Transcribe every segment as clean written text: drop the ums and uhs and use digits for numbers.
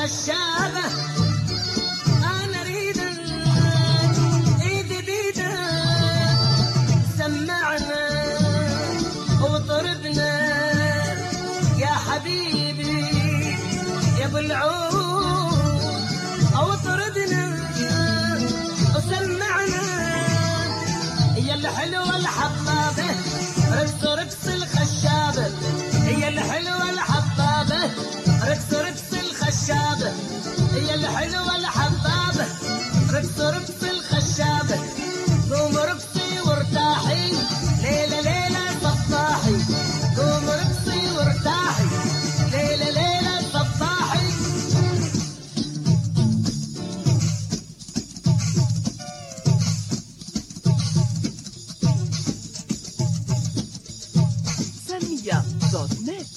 الخشابة أنا ريدك إيدي بيدك سمعنا وطربنا يا حبيبي يا ابو العود او طردنا وسمعنا هي الحلوه الحبابه رقص رقص الخشابه هي الحلوه الحبابه رقص رقص الخشابه هي الحلوه الحبابه رقص رقص الخشابه قوم رقصي وارتاحي ليله ليله صباحي قوم رقصي وارتاحي ليله ليله صباحي Sania.net.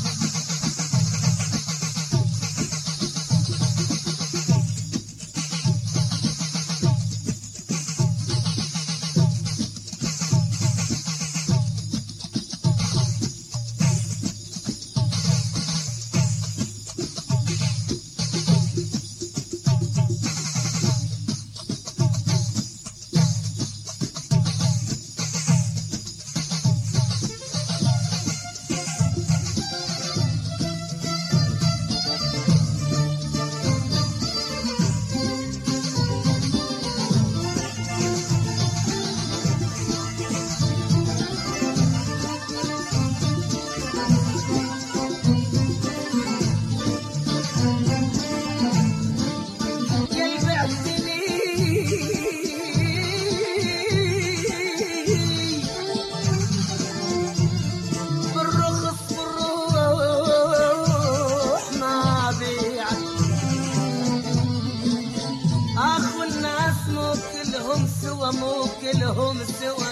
مو كلهم سوا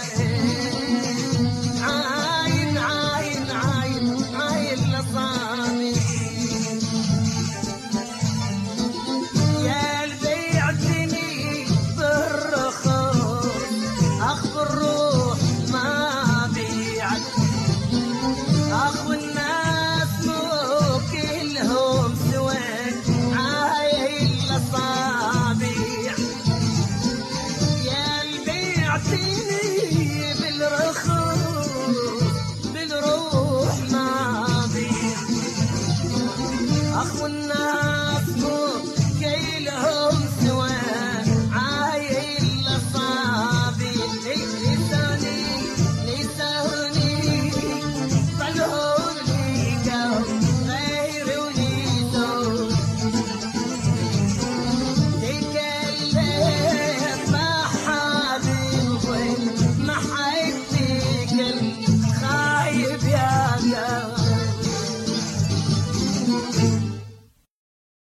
عاين عاين عاين عاين لصامي يا اللي بعتني بالرخاء اخو الروح ما بيعك اخو الناس مو كلهم سوا عاين لصامي بالروح ما بي أخو الناس